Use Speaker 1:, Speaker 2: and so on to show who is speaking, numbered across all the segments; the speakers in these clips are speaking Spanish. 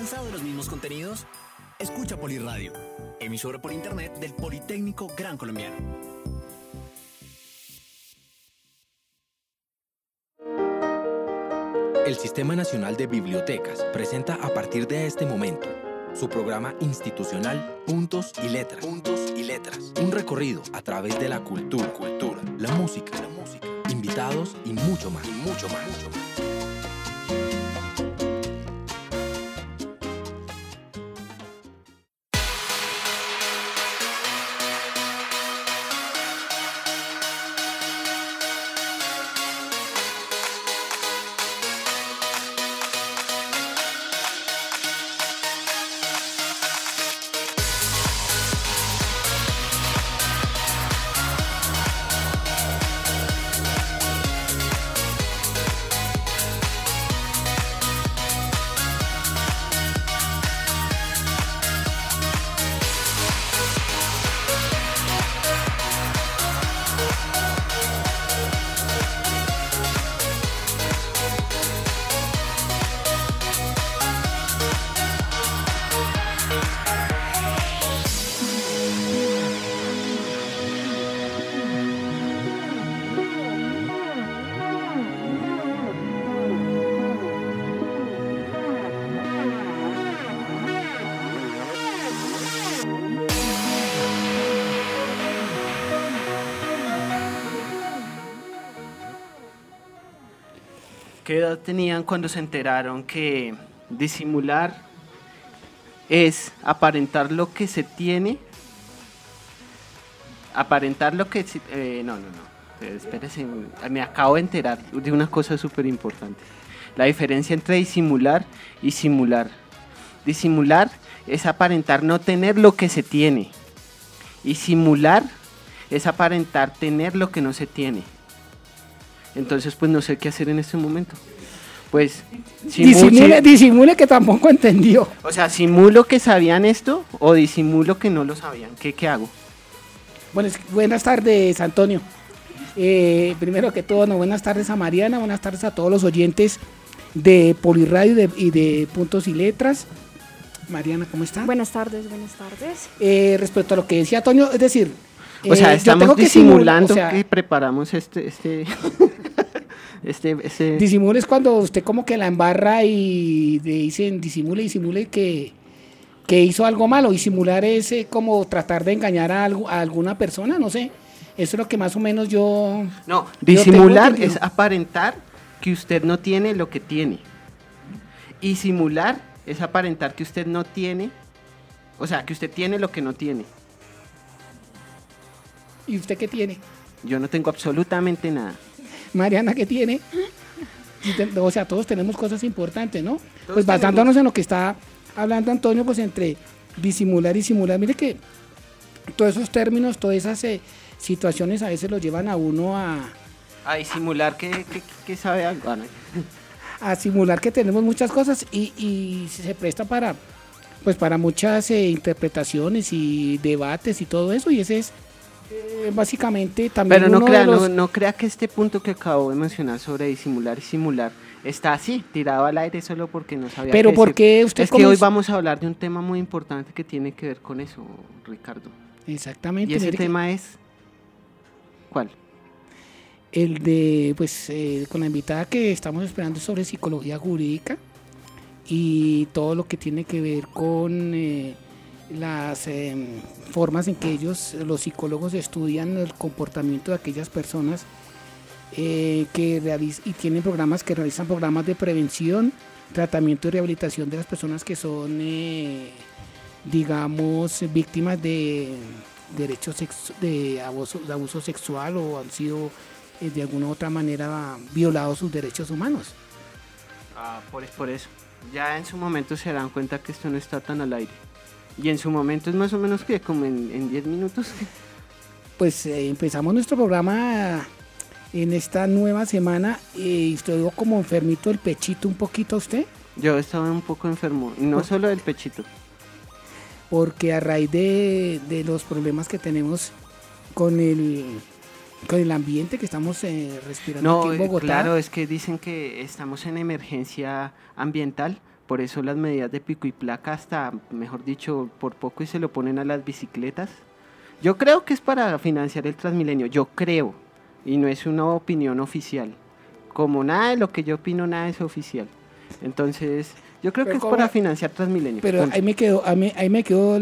Speaker 1: ¿Cansado de los mismos contenidos? Escucha Poliradio, emisora por internet del Politécnico Gran Colombiano.
Speaker 2: El Sistema Nacional de Bibliotecas presenta a partir de este momento su programa institucional Puntos y Letras. Puntos y Letras. Un recorrido a través de la cultura, la música, invitados y mucho más.
Speaker 3: ¿Qué edad tenían cuando se enteraron que disimular es aparentar lo que se tiene? Aparentar lo que... No. Espérese, me acabo de enterar de una cosa súper importante. La diferencia entre disimular y simular. Disimular es aparentar no tener lo que se tiene. Y simular es aparentar tener lo que no se tiene. Entonces, pues no sé qué hacer en este momento. Pues
Speaker 4: disimule que tampoco entendió.
Speaker 3: O sea, ¿simulo que sabían esto o disimulo que no lo sabían? ¿Qué hago?
Speaker 4: Bueno, buenas tardes, Antonio. Primero que todo, buenas tardes a Mariana, buenas tardes a todos los oyentes de Poliradio y de Puntos y Letras. Mariana, ¿cómo está?
Speaker 5: Buenas tardes.
Speaker 4: Respecto a lo que decía Antonio, es decir...
Speaker 3: O sea, estamos disimulando que preparamos este
Speaker 4: Disimule es cuando usted como que la embarra y le dicen disimule que hizo algo malo, y simular es como tratar de engañar a alguna persona, no sé, eso es lo que más o menos yo...
Speaker 3: No, disimular es aparentar que usted no tiene lo que tiene, y simular es aparentar que usted no tiene, o sea, que usted tiene lo que no tiene.
Speaker 4: ¿Y usted qué tiene?
Speaker 3: Yo no tengo absolutamente nada.
Speaker 4: Mariana, ¿qué tiene? O sea, todos tenemos cosas importantes, ¿no? Pues basándonos en lo que está hablando Antonio, pues entre disimular y simular, mire que todos esos términos, todas esas situaciones a veces lo llevan a uno a
Speaker 3: disimular que sabe algo. ¿No?
Speaker 4: A simular que tenemos muchas cosas y se presta para muchas interpretaciones y debates y todo eso, y ese es básicamente también.
Speaker 3: Pero no crea que este punto que acabo de mencionar sobre disimular y simular está así, tirado al aire solo porque no sabía.
Speaker 4: Pero ¿por qué usted?
Speaker 3: Es que hoy vamos a hablar de un tema muy importante que tiene que ver con eso, Ricardo.
Speaker 4: Exactamente.
Speaker 3: ¿Y ese tema es cuál?
Speaker 4: El de, con la invitada que estamos esperando sobre psicología jurídica y todo lo que tiene que ver con las formas en que los psicólogos, estudian el comportamiento de aquellas personas y tienen programas que realizan programas de prevención, tratamiento y rehabilitación de las personas que son, víctimas de de abuso sexual o han sido de alguna u otra manera violados sus derechos humanos.
Speaker 3: Por eso. Ya en su momento se dan cuenta que esto no está tan al aire. Y en su momento es más o menos que como en 10 minutos.
Speaker 4: Pues empezamos nuestro programa en esta nueva semana y estoy como enfermito del pechito un poquito. ¿Usted?
Speaker 3: Yo estaba un poco enfermo, no solo del pechito.
Speaker 4: Porque a raíz de los problemas que tenemos con el ambiente que estamos respirando aquí en Bogotá.
Speaker 3: Claro, es que dicen que estamos en emergencia ambiental por eso las medidas de pico y placa hasta, mejor dicho, por poco y se lo ponen a las bicicletas. Yo creo que es para financiar el Transmilenio, yo creo, y no es una opinión oficial. Como nada de lo que yo opino, nada es oficial. Entonces, yo creo que es para financiar Transmilenio.
Speaker 4: Pero ahí me quedó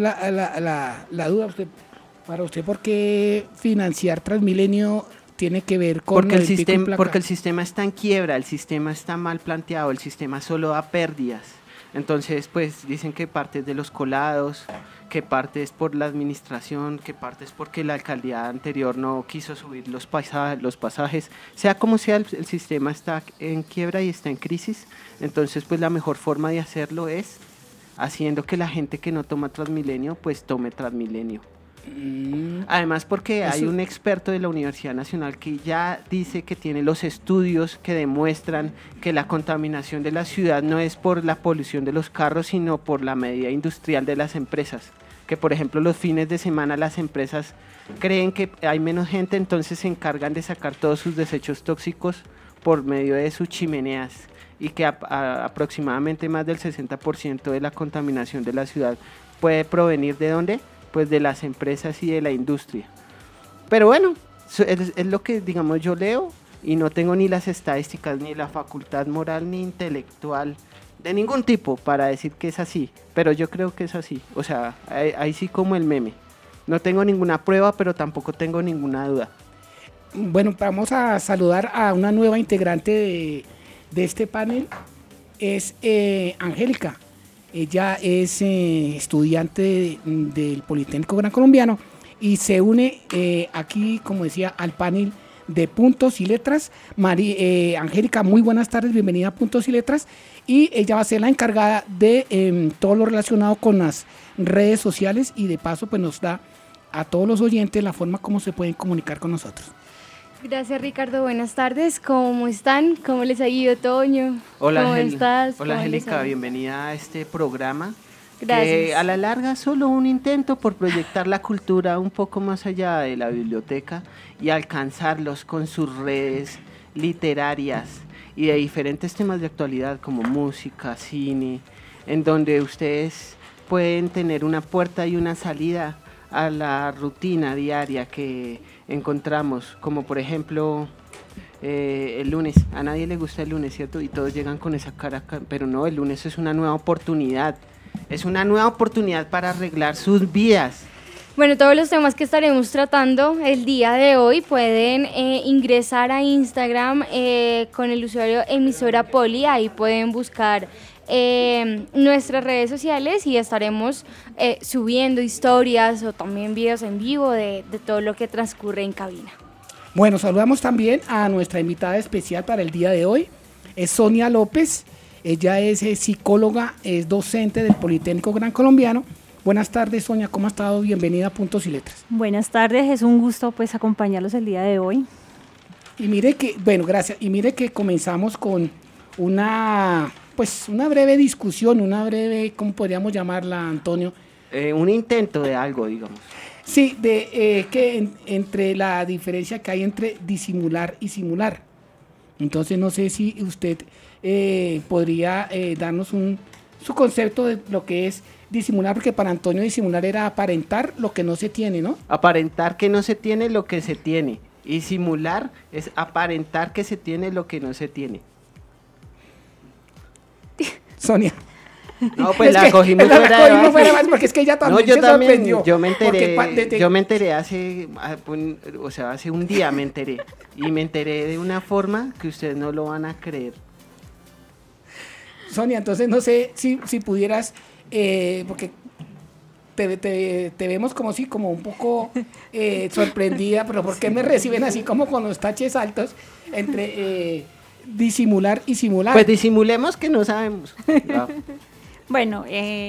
Speaker 4: la duda. Para usted, ¿por qué financiar Transmilenio tiene que ver con
Speaker 3: porque el sistema está en quiebra, el sistema está mal planteado, el sistema solo da pérdidas. Entonces, pues dicen que parte es de los colados, que parte es por la administración, que parte es porque la alcaldía anterior no quiso subir los pasajes. Sea como sea, el sistema está en quiebra y está en crisis. Entonces, pues la mejor forma de hacerlo es haciendo que la gente que no toma Transmilenio, pues tome Transmilenio. Además, porque hay un experto de la Universidad Nacional que ya dice que tiene los estudios que demuestran que la contaminación de la ciudad no es por la polución de los carros, sino por la medida industrial de las empresas. Que, por ejemplo, los fines de semana las empresas creen que hay menos gente, entonces se encargan de sacar todos sus desechos tóxicos por medio de sus chimeneas, y que aproximadamente más del 60% de la contaminación de la ciudad puede provenir ¿de dónde? Pues de las empresas y de la industria. Pero bueno, es lo que, digamos, yo leo, y no tengo ni las estadísticas, ni la facultad moral, ni intelectual, de ningún tipo, para decir que es así, pero yo creo que es así. O sea, ahí sí, como el meme. No tengo ninguna prueba, pero tampoco tengo ninguna duda.
Speaker 4: Bueno, vamos a saludar a una nueva integrante de este panel. Es Angélica. Ella es estudiante del Politécnico Gran Colombiano y se une aquí, como decía, al panel de Puntos y Letras. Angélica, muy buenas tardes, bienvenida a Puntos y Letras. Y ella va a ser la encargada de todo lo relacionado con las redes sociales, y de paso pues nos da a todos los oyentes la forma como se pueden comunicar con nosotros.
Speaker 5: Gracias, Ricardo, buenas tardes, ¿cómo están? ¿Cómo les ha ido, Toño?
Speaker 3: Hola,
Speaker 5: ¿Cómo estás?
Speaker 3: Hola, Angélica, bienvenida a este programa.
Speaker 5: Gracias.
Speaker 3: Que a la larga es solo un intento por proyectar la cultura un poco más allá de la biblioteca y alcanzarlos con sus redes literarias y de diferentes temas de actualidad como música, cine, en donde ustedes pueden tener una puerta y una salida a la rutina diaria que encontramos, como por ejemplo el lunes. A nadie le gusta el lunes, ¿cierto? Y todos llegan con esa cara, pero no, el lunes es una nueva oportunidad. Es una nueva oportunidad para arreglar sus vidas.
Speaker 5: Bueno, todos los temas que estaremos tratando el día de hoy pueden ingresar a Instagram con el usuario emisora Poli. Ahí pueden buscar nuestras redes sociales y estaremos subiendo historias o también videos en vivo de todo lo que transcurre en cabina.
Speaker 4: Bueno, saludamos también a nuestra invitada especial para el día de hoy. Es Sonia López. Ella es psicóloga, es docente del Politécnico Gran Colombiano. Buenas tardes, Sonia, ¿cómo ha estado? Bienvenida a Puntos y Letras.
Speaker 6: Buenas tardes, es un gusto pues acompañarlos el día de hoy.
Speaker 4: Y mire que, bueno, gracias. Y mire que comenzamos con una breve discusión, ¿cómo podríamos llamarla, Antonio?
Speaker 3: Un intento de algo, digamos.
Speaker 4: Sí, entre la diferencia que hay entre disimular y simular. Entonces, no sé si usted podría darnos su concepto de lo que es disimular, porque para Antonio disimular era aparentar lo que no se tiene, ¿no?
Speaker 3: Aparentar que no se tiene lo que se tiene. Y simular es aparentar que se tiene lo que no se tiene.
Speaker 4: Sonia.
Speaker 3: No, pues la cogimos fuera
Speaker 4: más porque es que ella también
Speaker 3: se
Speaker 4: sorprendió.
Speaker 3: Yo me enteré hace un día me enteré. Y me enteré de una forma que ustedes no lo van a creer.
Speaker 4: Sonia, entonces no sé si pudieras, porque te vemos como un poco sorprendida, pero ¿por qué me reciben así como con los taches altos entre disimular y simular?
Speaker 3: Pues disimulemos que no sabemos. No.
Speaker 6: Bueno,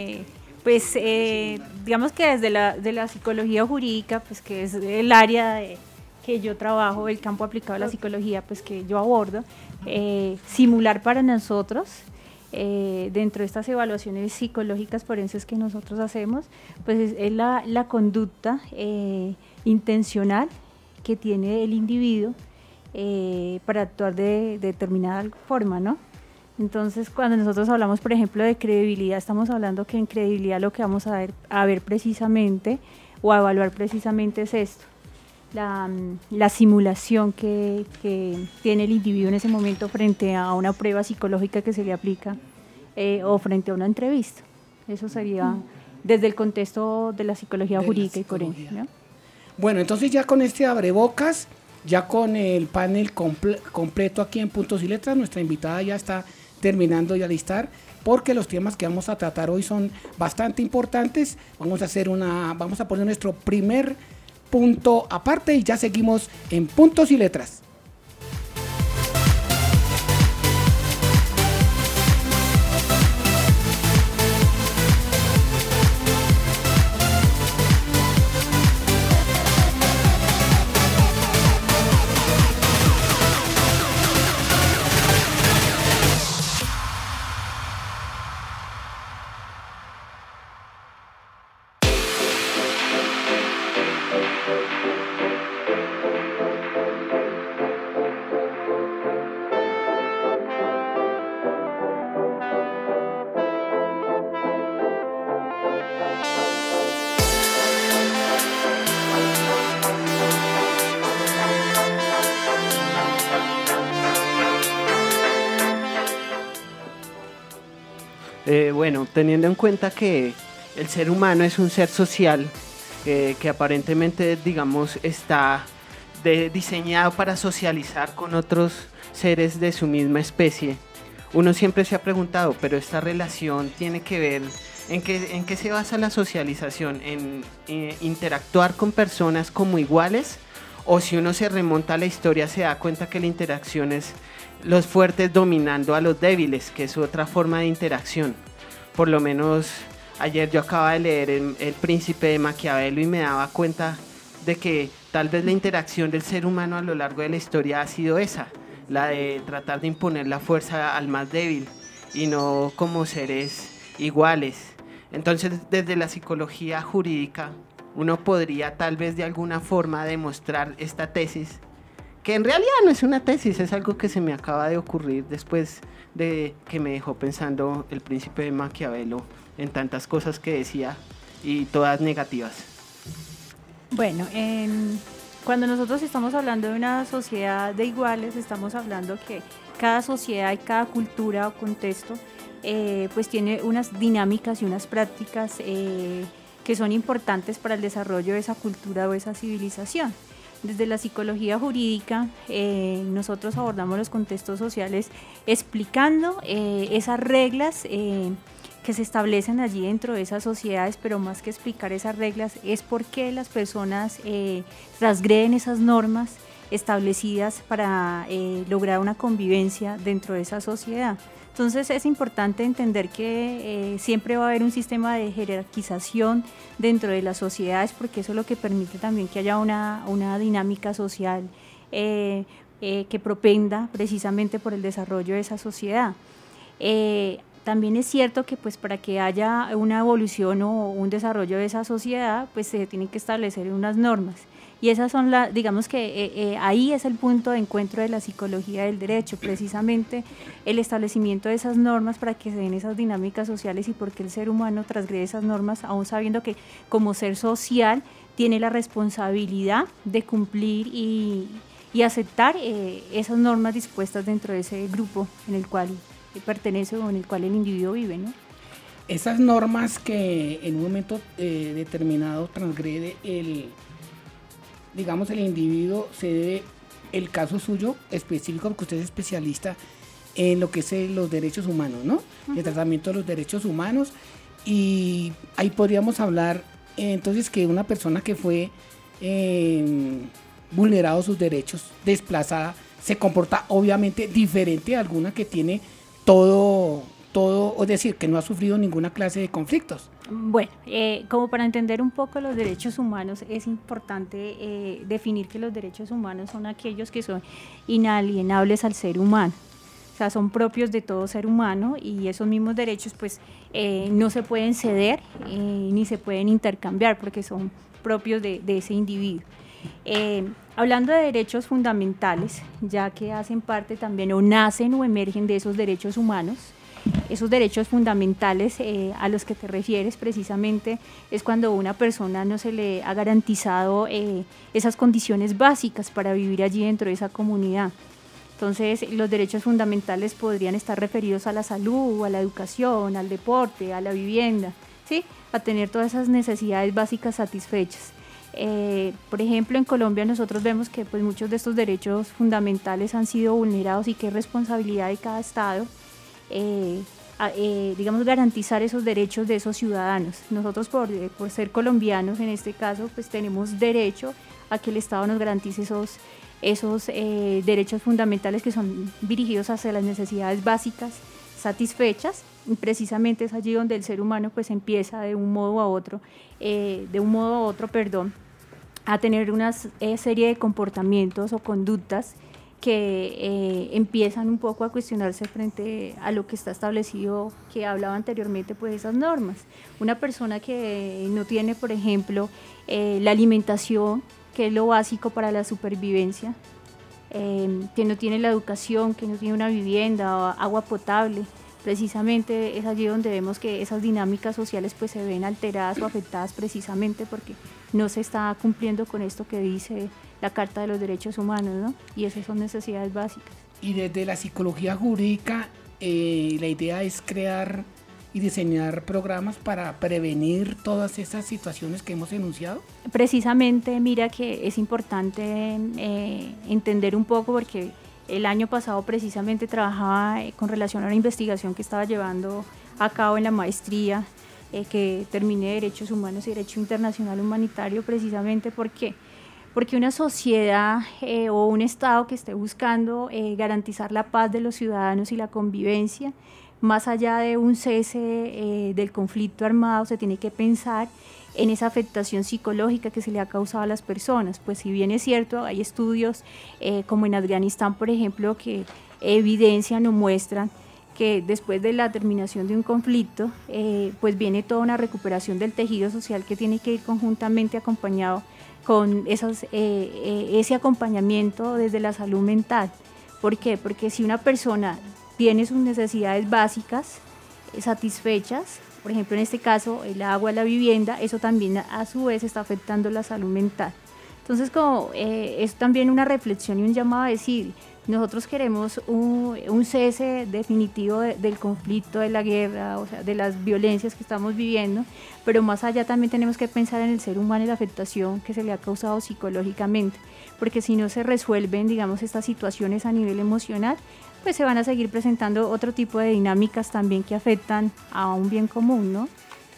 Speaker 6: digamos que desde la psicología jurídica, pues que es el área que yo trabajo, el campo aplicado a la psicología, pues que yo abordo, simular para nosotros, dentro de estas evaluaciones psicológicas forenses que nosotros hacemos, pues es la conducta intencional que tiene el individuo para actuar de determinada forma, ¿no? Entonces, cuando nosotros hablamos, por ejemplo, de credibilidad, estamos hablando que en credibilidad lo que vamos a ver precisamente o a evaluar precisamente es esto, la simulación que tiene el individuo en ese momento frente a una prueba psicológica que se le aplica o frente a una entrevista. Eso sería desde el contexto de la psicología jurídica y forense, ¿no?
Speaker 4: Bueno, entonces ya con este abrebocas, ya con el panel completo aquí en Puntos y Letras, nuestra invitada ya está terminando de alistar, porque los temas que vamos a tratar hoy son bastante importantes. Vamos a poner nuestro primer punto aparte y ya seguimos en Puntos y Letras.
Speaker 3: Bueno, teniendo en cuenta que el ser humano es un ser social, que aparentemente, digamos, está diseñado para socializar con otros seres de su misma especie, uno siempre se ha preguntado, pero esta relación tiene que ver, ¿en qué se basa la socialización? ¿En interactuar con personas como iguales? O si uno se remonta a la historia se da cuenta que la interacción es los fuertes dominando a los débiles, que es otra forma de interacción. Por lo menos ayer yo acababa de leer El Príncipe de Maquiavelo y me daba cuenta de que tal vez la interacción del ser humano a lo largo de la historia ha sido esa, la de tratar de imponer la fuerza al más débil y no como seres iguales. Entonces, desde la psicología jurídica, uno podría tal vez de alguna forma demostrar esta tesis, que en realidad no es una tesis, es algo que se me acaba de ocurrir después de que me dejó pensando El Príncipe de Maquiavelo en tantas cosas que decía y todas negativas.
Speaker 6: Bueno, cuando nosotros estamos hablando de una sociedad de iguales, estamos hablando que cada sociedad y cada cultura o contexto pues tiene unas dinámicas y unas prácticas que son importantes para el desarrollo de esa cultura o esa civilización. Desde la psicología jurídica, nosotros abordamos los contextos sociales explicando esas reglas que se establecen allí dentro de esas sociedades, pero más que explicar esas reglas es por qué las personas transgreden esas normas establecidas para lograr una convivencia dentro de esa sociedad. Entonces es importante entender que siempre va a haber un sistema de jerarquización dentro de las sociedades, porque eso es lo que permite también que haya una dinámica social que propenda precisamente por el desarrollo de esa sociedad. También es cierto que pues para que haya una evolución o un desarrollo de esa sociedad, pues se tienen que establecer unas normas. Y esas son digamos que ahí es el punto de encuentro de la psicología del derecho, precisamente el establecimiento de esas normas para que se den esas dinámicas sociales y porque el ser humano transgrede esas normas, aún sabiendo que como ser social tiene la responsabilidad de cumplir y aceptar esas normas dispuestas dentro de ese grupo en el cual pertenece o en el cual el individuo vive, ¿no?
Speaker 4: Esas normas que en un momento determinado transgrede el individuo, se debe, el caso suyo específico, porque usted es especialista en lo que es los derechos humanos, ¿no? Uh-huh. El tratamiento de los derechos humanos, y ahí podríamos hablar entonces que una persona que fue vulnerado sus derechos, desplazada, se comporta obviamente diferente a alguna que tiene todo, es decir, que no ha sufrido ninguna clase de conflictos.
Speaker 6: Bueno, como para entender un poco los derechos humanos, es importante definir que los derechos humanos son aquellos que son inalienables al ser humano. O sea, son propios de todo ser humano, y esos mismos derechos pues no se pueden ceder ni se pueden intercambiar porque son propios de ese individuo. Hablando de derechos fundamentales, ya que hacen parte también o nacen o emergen de esos derechos humanos, esos derechos fundamentales a los que te refieres precisamente es cuando a una persona no se le ha garantizado esas condiciones básicas para vivir allí dentro de esa comunidad. Entonces, los derechos fundamentales podrían estar referidos a la salud, a la educación, al deporte, a la vivienda, ¿sí? A tener todas esas necesidades básicas satisfechas. Por ejemplo, en Colombia nosotros vemos que pues, muchos de estos derechos fundamentales han sido vulnerados y que es responsabilidad de cada Estado digamos, garantizar esos derechos de esos ciudadanos. Nosotros por ser colombianos en este caso, pues tenemos derecho a que el Estado nos garantice esos derechos fundamentales que son dirigidos hacia las necesidades básicas satisfechas, y precisamente es allí donde el ser humano pues empieza de un modo a otro, a tener una serie de comportamientos o conductas que empiezan un poco a cuestionarse frente a lo que está establecido, que hablaba anteriormente, pues esas normas. Una persona que no tiene, por ejemplo, la alimentación, que es lo básico para la supervivencia, que no tiene la educación, que no tiene una vivienda o agua potable, precisamente es allí donde vemos que esas dinámicas sociales pues se ven alteradas o afectadas precisamente porque no se está cumpliendo con esto que dice la Carta de los Derechos Humanos, ¿no? Y esas son necesidades básicas.
Speaker 4: Y desde la psicología jurídica, la idea es crear y diseñar programas para prevenir todas estas situaciones que hemos enunciado.
Speaker 6: Precisamente, mira que es importante entender un poco porque el año pasado precisamente trabajaba con relación a una investigación que estaba llevando a cabo en la maestría que terminé de Derechos Humanos y Derecho Internacional Humanitario, precisamente porque una sociedad o un Estado que esté buscando garantizar la paz de los ciudadanos y la convivencia, más allá de un cese del conflicto armado, se tiene que pensar en esa afectación psicológica que se le ha causado a las personas. Pues si bien es cierto, hay estudios como en Afganistán, por ejemplo, que evidencian o muestran que después de la terminación de un conflicto, pues viene toda una recuperación del tejido social que tiene que ir conjuntamente acompañado con ese acompañamiento desde la salud mental. ¿Por qué? Porque si una persona tiene sus necesidades básicas satisfechas, por ejemplo en este caso el agua, la vivienda, eso también a su vez está afectando la salud mental. Entonces es también una reflexión y un llamado a decir, nosotros queremos un cese definitivo del conflicto, de la guerra, o sea, de las violencias que estamos viviendo, pero más allá también tenemos que pensar en el ser humano y la afectación que se le ha causado psicológicamente, porque si no se resuelven, digamos, estas situaciones a nivel emocional, pues se van a seguir presentando otro tipo de dinámicas también que afectan a un bien común, ¿no?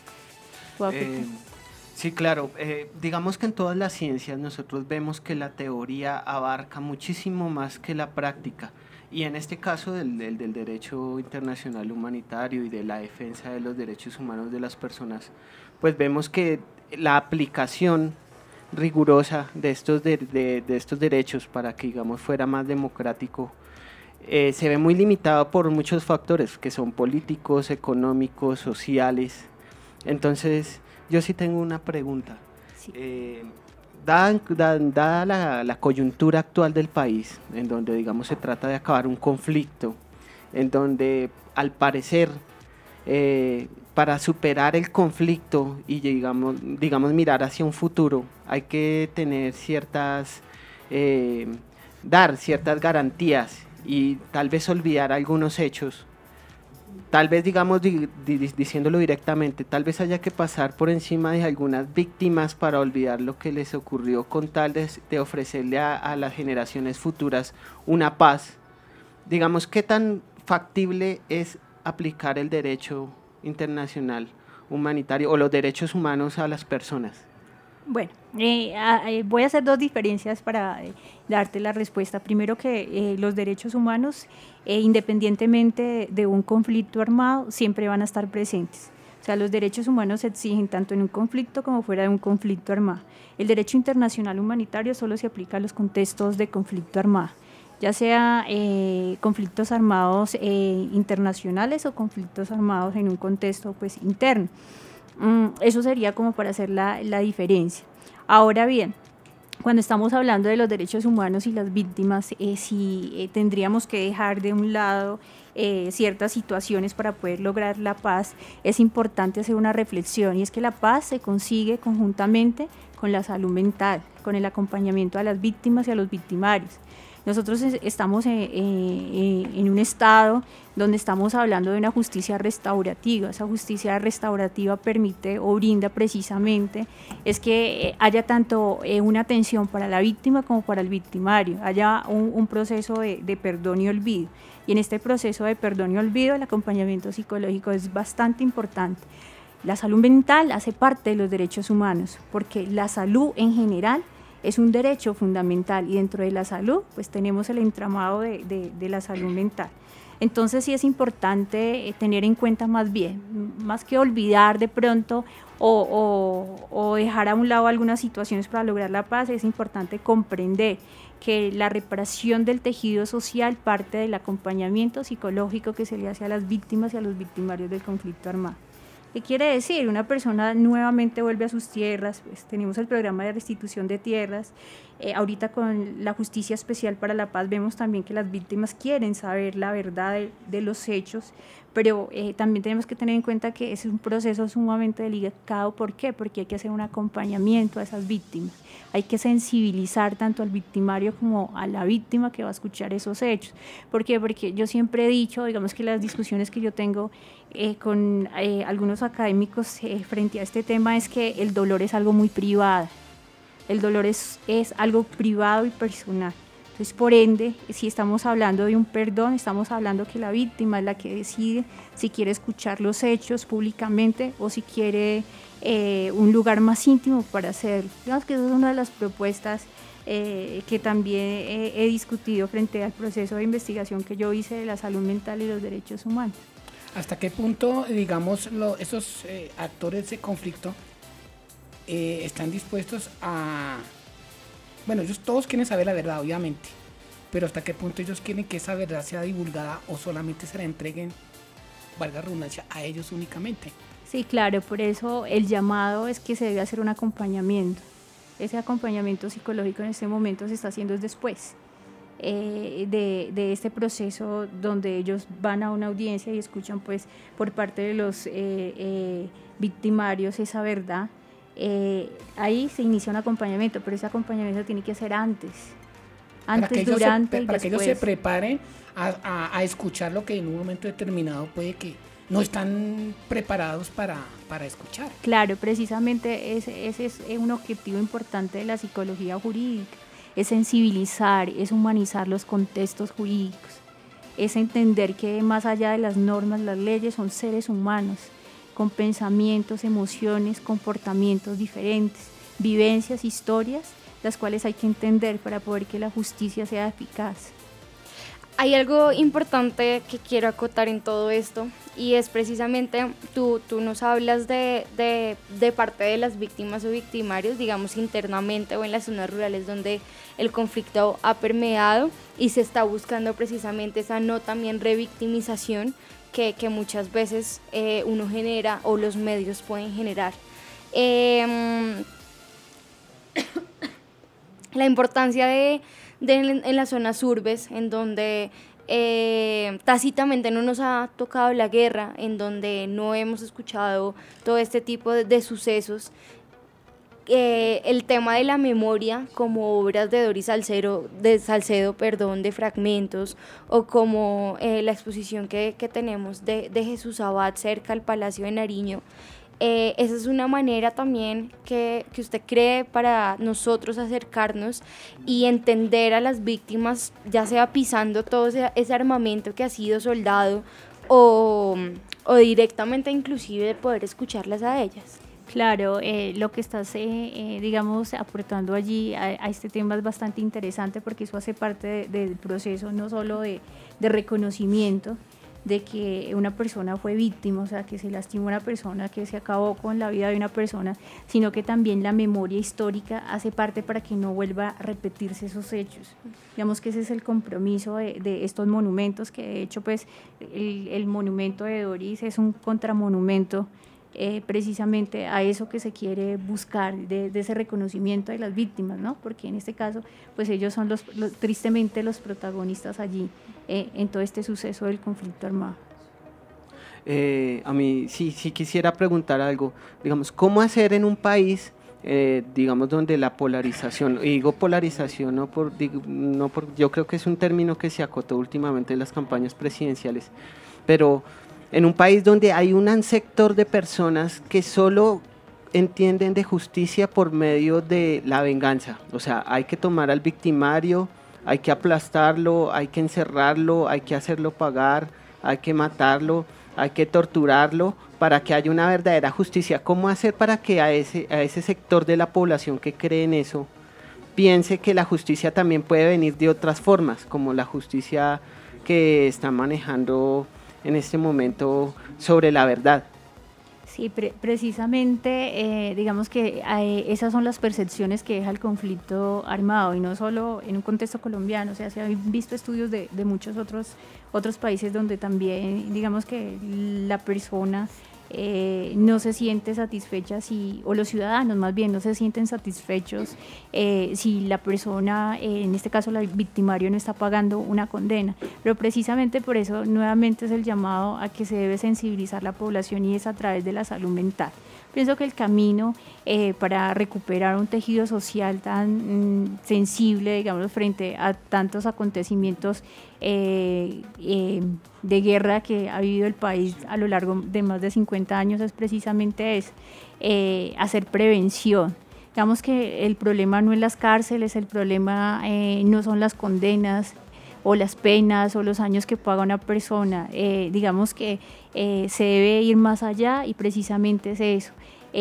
Speaker 3: Sí, claro. Digamos que en todas las ciencias nosotros vemos que la teoría abarca muchísimo más que la práctica. Y en este caso del derecho internacional humanitario y de la defensa de los derechos humanos de las personas, pues vemos que la aplicación rigurosa de estos derechos para que, digamos, fuera más democrático, se ve muy limitado por muchos factores que son políticos, económicos, sociales. Entonces, yo sí tengo una pregunta. Sí. Dada la coyuntura actual del país, en donde, digamos, se trata de acabar un conflicto, en donde, al parecer, para superar el conflicto y, digamos mirar hacia un futuro, hay que tener dar ciertas garantías y tal vez olvidar algunos hechos. Tal vez, digamos, diciéndolo directamente, tal vez haya que pasar por encima de algunas víctimas para olvidar lo que les ocurrió con tal de ofrecerle a las generaciones futuras una paz. Digamos, ¿qué tan factible es aplicar el derecho internacional humanitario o los derechos humanos a las personas?
Speaker 6: Bueno, voy a hacer dos diferencias para darte la respuesta. Primero que los derechos humanos, independientemente de un conflicto armado, siempre van a estar presentes. O sea, los derechos humanos se exigen tanto en un conflicto como fuera de un conflicto armado. El derecho internacional humanitario solo se aplica a los contextos de conflicto armado, ya sea conflictos armados internacionales o conflictos armados en un contexto pues interno. Eso sería como para hacer la diferencia. Ahora bien, cuando estamos hablando de los derechos humanos y las víctimas, si tendríamos que dejar de un lado ciertas situaciones para poder lograr la paz, es importante hacer una reflexión, y es que la paz se consigue conjuntamente con la salud mental, con el acompañamiento a las víctimas y a los victimarios. Nosotros estamos en un estado donde estamos hablando de una justicia restaurativa. Esa justicia restaurativa permite o brinda precisamente es que haya tanto una atención para la víctima como para el victimario, haya un proceso de perdón y olvido. Y en este proceso de perdón y olvido el acompañamiento psicológico es bastante importante. La salud mental hace parte de los derechos humanos, porque la salud en general es un derecho fundamental, y dentro de la salud pues tenemos el entramado de la salud mental. Entonces sí es importante tener en cuenta más bien, más que olvidar de pronto o dejar a un lado algunas situaciones para lograr la paz, es importante comprender que la reparación del tejido social parte del acompañamiento psicológico que se le hace a las víctimas y a los victimarios del conflicto armado. ¿Qué quiere decir? Una persona nuevamente vuelve a sus tierras, pues tenemos el programa de restitución de tierras, ahorita con la Justicia Especial para la Paz vemos también que las víctimas quieren saber la verdad de los hechos, pero también tenemos que tener en cuenta que es un proceso sumamente delicado. ¿Por qué? Porque hay que hacer un acompañamiento a esas víctimas, hay que sensibilizar tanto al victimario como a la víctima que va a escuchar esos hechos. ¿Por qué? Porque yo siempre he dicho, digamos que las discusiones que yo tengo con algunos académicos frente a este tema es que el dolor es algo muy privado, el dolor es algo privado y personal. Entonces, por ende, si estamos hablando de un perdón, estamos hablando que la víctima es la que decide si quiere escuchar los hechos públicamente o si quiere un lugar más íntimo para hacerlo. Digamos que esa es una de las propuestas que también he discutido frente al proceso de investigación que yo hice de la salud mental y los derechos humanos.
Speaker 4: ¿Hasta qué punto, digamos, esos actores de conflicto están dispuestos a... Bueno, ellos todos quieren saber la verdad, obviamente, pero ¿hasta qué punto ellos quieren que esa verdad sea divulgada o solamente se la entreguen, valga la redundancia, a ellos únicamente?
Speaker 6: Sí, claro, por eso el llamado es que se debe hacer un acompañamiento. Ese acompañamiento psicológico en este momento se está haciendo después de este proceso donde ellos van a una audiencia y escuchan pues por parte de los victimarios esa verdad. Ahí se inicia un acompañamiento, pero ese acompañamiento tiene que ser antes, durante y
Speaker 4: para que ellos
Speaker 6: después.
Speaker 4: se preparen a escuchar lo que en un momento determinado puede que no están preparados para escuchar.
Speaker 6: Claro, precisamente ese es un objetivo importante de la psicología jurídica, es sensibilizar, es humanizar los contextos jurídicos, es entender que más allá de las normas, las leyes son seres humanos, con pensamientos, emociones, comportamientos diferentes, vivencias, historias, las cuales hay que entender para poder que la justicia sea eficaz.
Speaker 5: Hay algo importante que quiero acotar en todo esto, y es precisamente, tú nos hablas de parte de las víctimas o victimarios, digamos internamente o en las zonas rurales donde el conflicto ha permeado y se está buscando precisamente esa no también revictimización que muchas veces uno genera o los medios pueden generar. La importancia en las zonas urbes, en donde tácitamente no nos ha tocado la guerra, en donde no hemos escuchado todo este tipo de sucesos. El tema de la memoria, como obras de Doris Salcedo, de Fragmentos, o como la exposición que tenemos de Jesús Abad cerca al Palacio de Nariño, esa es una manera también que usted cree para nosotros acercarnos y entender a las víctimas, ya sea pisando todo ese armamento que ha sido soldado o directamente inclusive de poder escucharlas a ellas.
Speaker 6: Claro, lo que estás, digamos, aportando allí a este tema es bastante interesante, porque eso hace parte del proceso no solo de reconocimiento de que una persona fue víctima, o sea, que se lastimó una persona, que se acabó con la vida de una persona, sino que también la memoria histórica hace parte para que no vuelva a repetirse esos hechos. Digamos que ese es el compromiso de estos monumentos, que de hecho pues el monumento de Doris es un contramonumento precisamente a eso que se quiere buscar, de ese reconocimiento de las víctimas, ¿no? Porque en este caso, pues ellos son tristemente los protagonistas allí en todo este suceso del conflicto armado.
Speaker 3: A mí sí quisiera preguntar algo, digamos, ¿cómo hacer en un país, digamos, donde la polarización, y digo polarización no por, yo creo que es un término que se acotó últimamente en las campañas presidenciales, pero en un país donde hay un sector de personas que solo entienden de justicia por medio de la venganza, o sea, hay que tomar al victimario, hay que aplastarlo, hay que encerrarlo, hay que hacerlo pagar, hay que matarlo, hay que torturarlo para que haya una verdadera justicia. ¿Cómo hacer para que a ese sector de la población que cree en eso piense que la justicia también puede venir de otras formas, como la justicia que está manejando en este momento sobre la verdad?
Speaker 6: Sí, precisamente, digamos que esas son las percepciones que deja el conflicto armado, y no solo en un contexto colombiano, o sea, se han visto estudios de muchos otros países donde también, digamos que la persona no se siente satisfecha o los ciudadanos más bien no se sienten satisfechos si la persona, en este caso el victimario, no está pagando una condena. Pero precisamente por eso nuevamente es el llamado a que se debe sensibilizar la población, y es a través de la salud mental. Pienso que el camino para recuperar un tejido social tan sensible, digamos, frente a tantos acontecimientos de guerra que ha vivido el país a lo largo de más de 50 años, es precisamente hacer prevención. Digamos que el problema no es las cárceles, el problema no son las condenas o las penas o los años que paga una persona. Digamos que se debe ir más allá, y precisamente es eso,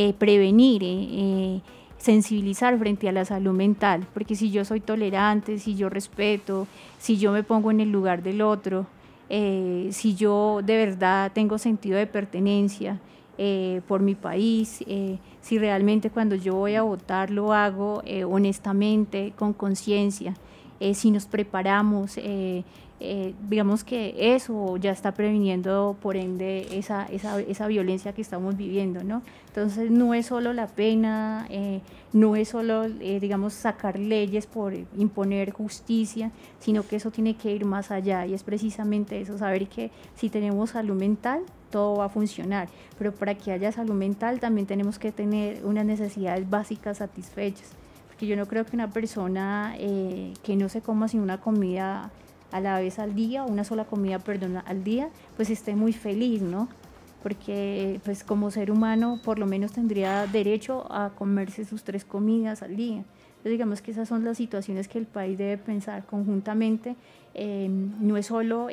Speaker 6: prevenir, sensibilizar frente a la salud mental, porque si yo soy tolerante, si yo respeto, si yo me pongo en el lugar del otro, si yo de verdad tengo sentido de pertenencia por mi país, si realmente cuando yo voy a votar lo hago honestamente, con conciencia, si nos preparamos, digamos que eso ya está previniendo, por ende, esa violencia que estamos viviendo, ¿no? Entonces no es solo la pena, no es solo, digamos, sacar leyes por imponer justicia, sino que eso tiene que ir más allá, y es precisamente eso, saber que si tenemos salud mental, todo va a funcionar, pero para que haya salud mental también tenemos que tener unas necesidades básicas satisfechas, porque yo no creo que una persona que no se coma sino una comida a la vez al día, una sola comida, al día, pues esté muy feliz, ¿no? Porque pues como ser humano por lo menos tendría derecho a comerse sus 3 comidas al día. Entonces digamos que esas son las situaciones que el país debe pensar conjuntamente, no es solo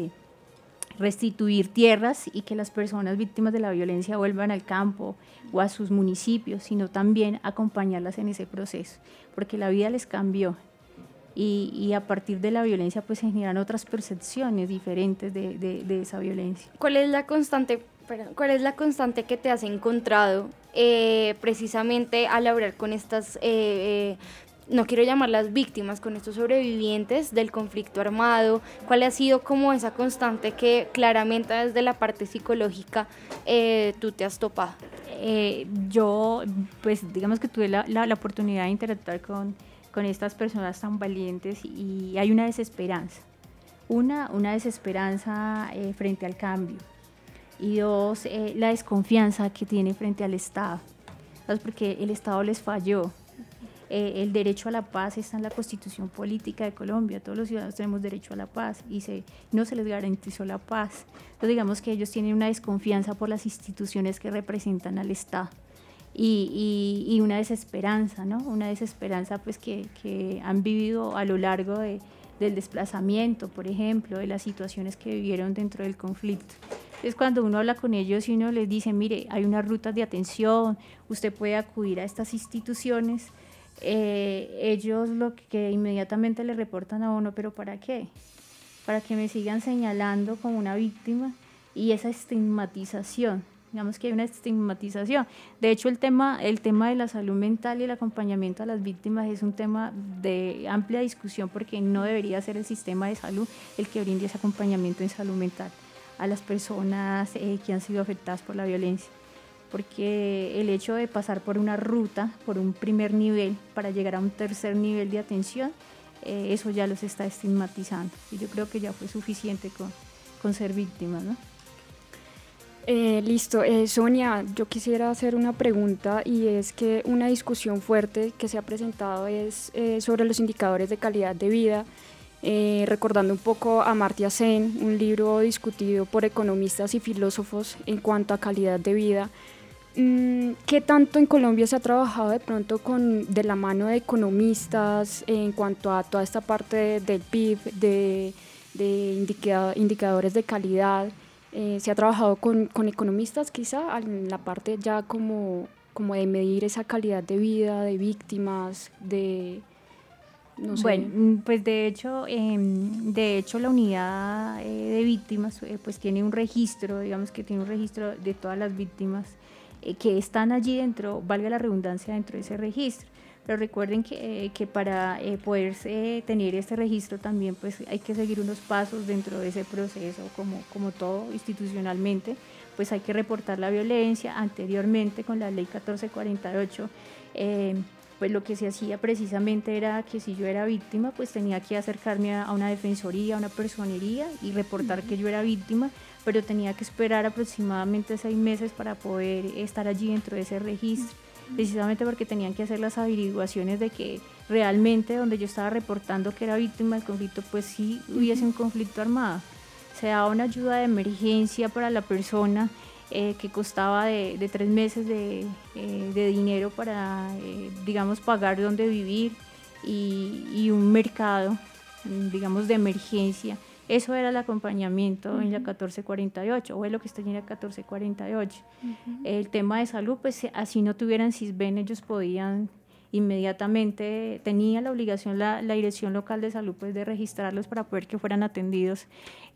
Speaker 6: restituir tierras y que las personas víctimas de la violencia vuelvan al campo o a sus municipios, sino también acompañarlas en ese proceso, porque la vida les cambió. Y a partir de la violencia pues se generan otras percepciones diferentes de esa violencia.
Speaker 5: ¿Cuál es la constante que te has encontrado precisamente al hablar con estas, no quiero llamarlas víctimas, con estos sobrevivientes del conflicto armado? ¿Cuál ha sido como esa constante que claramente desde la parte psicológica tú te has topado?
Speaker 6: Yo pues digamos que tuve la oportunidad de interactuar con estas personas tan valientes, y hay una desesperanza. Una desesperanza frente al cambio, y 2, la desconfianza que tiene frente al Estado, ¿sabes? Porque el Estado les falló. El derecho a la paz está en la Constitución Política de Colombia, todos los ciudadanos tenemos derecho a la paz, y no se les garantizó la paz. Entonces digamos que ellos tienen una desconfianza por las instituciones que representan al Estado. Y una desesperanza, ¿no? Una desesperanza pues que han vivido a lo largo del desplazamiento, por ejemplo, de las situaciones que vivieron dentro del conflicto. Entonces cuando uno habla con ellos y uno les dice, mire, hay unas rutas de atención, usted puede acudir a estas instituciones, ellos lo que inmediatamente le reportan a uno, ¿pero para qué? Para que me sigan señalando como una víctima, y esa estigmatización. Digamos que hay una estigmatización. De hecho, el tema de la salud mental y el acompañamiento a las víctimas es un tema de amplia discusión, porque no debería ser el sistema de salud el que brinde ese acompañamiento en salud mental a las personas que han sido afectadas por la violencia. porque el hecho de pasar por una ruta, por un primer nivel, para llegar a un tercer nivel de atención, eso ya los está estigmatizando. Y yo creo que ya fue suficiente con ser víctimas, ¿no?
Speaker 7: Listo. Sonia, yo quisiera hacer una pregunta, y es que una discusión fuerte que se ha presentado es sobre los indicadores de calidad de vida, recordando un poco a Amartya Sen, un libro discutido por economistas y filósofos en cuanto a calidad de vida. ¿Qué tanto en Colombia se ha trabajado de pronto de la mano de economistas en cuanto a toda esta parte del PIB, de indicadores de calidad? ¿Se ha trabajado con economistas quizá en la parte ya como de medir esa calidad de vida, de víctimas, no sé?
Speaker 6: Bueno, pues de hecho la unidad de víctimas pues tiene un registro, digamos que tiene un registro de todas las víctimas que están allí dentro, valga la redundancia, dentro de ese registro. Pero recuerden que para poder tener este registro también pues hay que seguir unos pasos dentro de ese proceso, como todo institucionalmente, pues hay que reportar la violencia. Anteriormente, con la ley 1448, pues lo que se hacía precisamente era que si yo era víctima, pues tenía que acercarme a una defensoría, a una personería y reportar que yo era víctima, pero tenía que esperar aproximadamente 6 meses para poder estar allí dentro de ese registro, precisamente porque tenían que hacer las averiguaciones de que realmente donde yo estaba reportando que era víctima del conflicto, pues sí hubiese un conflicto armado. Se daba una ayuda de emergencia para la persona que costaba de 3 meses de dinero para, digamos, pagar donde vivir y un mercado, digamos, de emergencia. Eso era el acompañamiento en la 1448, o es lo que está en la 1448. El tema de salud, pues así no tuvieran CISBEN, ellos podían inmediatamente, tenía la obligación la Dirección Local de Salud pues de registrarlos para poder que fueran atendidos